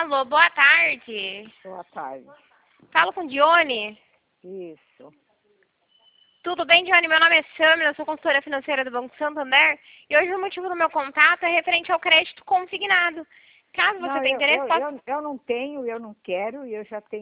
Alô, boa tarde. Boa tarde. Falo com Dione. Isso. Tudo bem, Dione? Meu nome é Samila, eu sou consultora financeira do Banco Santander e hoje o motivo do meu contato é referente ao crédito consignado. Caso você tenha interesse, posso... eu não tenho, eu não quero e eu já tenho